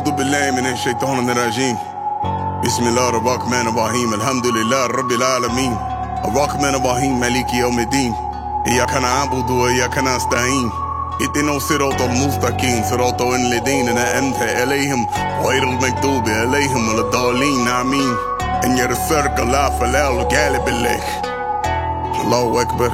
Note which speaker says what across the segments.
Speaker 1: أعوذ بالله من الشيطان الرجيم بسم الله الرحمن الرحيم الحمد لله رب العالمين الرحمن الرحيم مالك يوم الدين إياك نعبد وإياك نستعين اهدنا الصراط المستقيم صراط الذين أنعمت عليهم غير المغضوب عليهم ولا الضالين آمين إن يرسلك الله فلا غالب لك الله أكبر.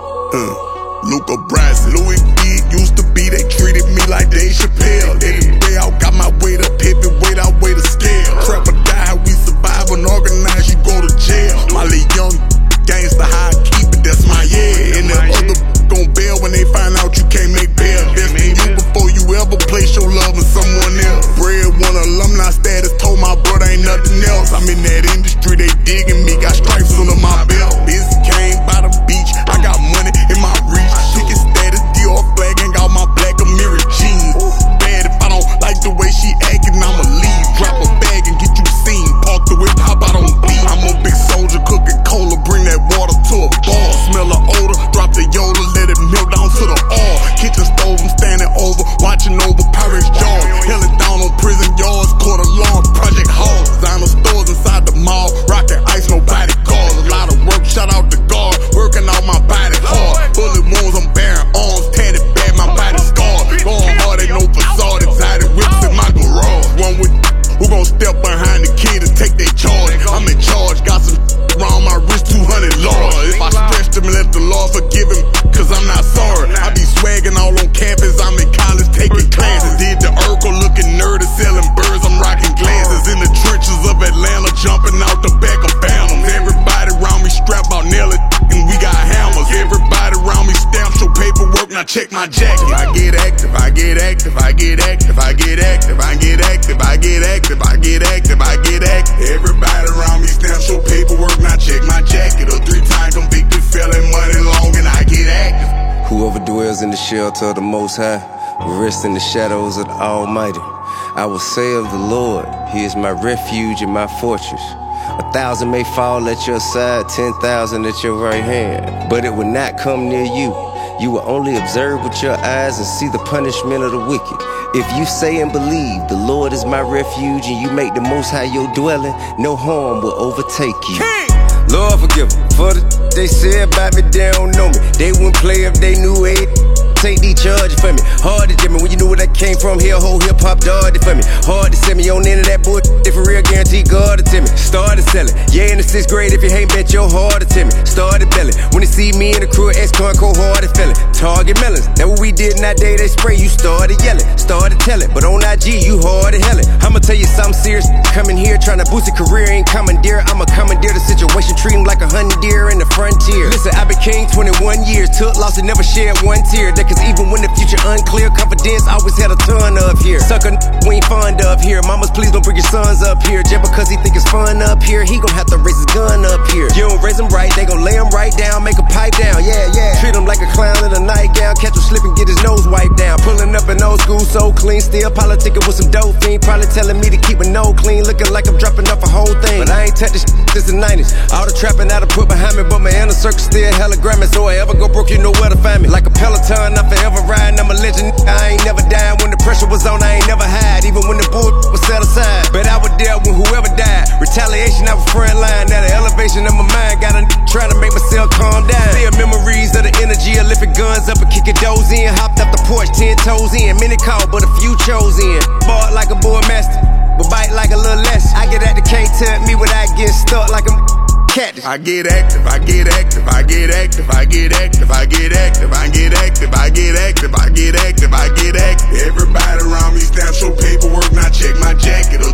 Speaker 1: Luca Brasi, Louis V used to be, they treated me like Dave Chappelle. Every way out, got my weight up, heavyweight, I weigh the scale. Trap or die, how we survive and organize, you go to jail. My little young gangsta, how I keep it, that's my yeah. And the other gon' bail when they find out you can't make bail. Destin you before you ever place your love in someone else. Breadwinner, alumni status, told my brother ain't nothing else. I'm in that industry, they digging me, got stripes under my belt. Busy came by the beach, I got money in my reach. Ticket status, Dior flag, ain't got my black Amiri jeans. Bad if I don't like the way she actin', I'ma leave. Drop a bag and get you seen. Park the whip, hop out on beat. I'm a big soldier, cooking cola, bring that water to a bar. Smell the odor, drop the Yoda, let it melt down to the oil. Kitchen stove, I'm standing over, watching over Pirates' jaws. Held it down on prison yards, court alarm, project halls. Designer stores inside the mall, rocking ice, nobody calls. A lot of work, shout out to God, working out my body hard. Bullet wounds, I'm bearing arms, tatted bad, my body scarred. Going hard, ain't no facade, exotic whips in my garage. One with who gon' step behind the kid and take their charge. I'm in charge, got some around my wrist, 200 large. If I stretch them and let the Lord forgive him, cause I'm not sorry. I be swagging all on campus, I'm in college taking classes. Did the Urkel looking nerdy, selling birds, I'm rocking glasses. In the trenches of Atlanta, jumping out the back of Phantoms. Everybody around me strap out, nail it, and we got hammers. Everybody around me stamp, show paperwork, now check my jacket. I get active, I get active, I get active, I get active, I get active, I get active, I get active, I get active. Everybody around me stamp, show paperwork, now check my jacket. A 3-time convicted felon, money long, and I get active.
Speaker 2: Whoever dwells in the shelter of the Most High will rest in the shadows of the Almighty. I will say of the Lord, He is my refuge and my fortress. 1,000 may fall at your side, 10,000 at your right hand, but it will not come near you. You will only observe with your eyes and see the punishment of the wicked. If you say and believe, the Lord is my refuge, and you make the Most High your dwelling, no harm will overtake you. Lord forgive them for the they said about me, they don't know me. They wouldn't play if they knew it. Take these charges for me. Hard to tell me when you knew where that came from. Here, whole hip hop dog for me. Hard to send me on into that bullshit. If for real, guarantee God to tell me. Started selling. Yeah, in the 6th grade, if you ain't bet your hard to tell me. Started belling. When they see me in the crew, ex-con cold hard feeling. Target melons. That what we did in that day, they spray. You started yelling. Started telling. But on IG, you hard to hell it. I'ma tell you something serious. Coming here, trying to boost a career, ain't commandeer. I'ma commandeer the situation. Treat him like a hunting deer in the frontier. Listen, I've been king 21 years. Took loss and never shed one tear. Cause even when the future unclear, confidence always had a ton of here. Sucker we ain't fond of here. Mamas, please don't bring your sons up here. Just because he think it's fun up here, he gon' have to raise his gun up here. You don't raise him right, they gon' lay him right down, make a pipe down, yeah, yeah. Treat him like a clown in a nightgown, catch him slipping, get his nose wiped down. Pulling up in old school, so clean, still politicking with some dope fiend. Probably telling me to keep a no clean, looking like I'm dropping off a whole thing. But I ain't touched this since the 90s. All the trapping I done put behind me, but my inner circle still hella grimy. So I ever go broke, you know where to find me. Like a Peloton, I'm forever riding. I'm a legend, I ain't never died. When the pressure was on, I ain't never hide. Even when the bull was set aside. But I would deal with whoever died. Retaliation, I was front line. Now the elevation of my mind got a trying to make myself calm down. Still memories of the energy of lifting guns up and kicking doors in. Hopped off the porch, 10 toes in. Many called, but a few chose in. Bought like a boy master, but bite like a little less. I get at the can't tell me without getting stuck like a cactus.
Speaker 1: I get active, I get active, I get active, I get active, I get active, I get active, I get active, I get active, I get active. Everybody around me stamp, show paperwork, now check my jacket. A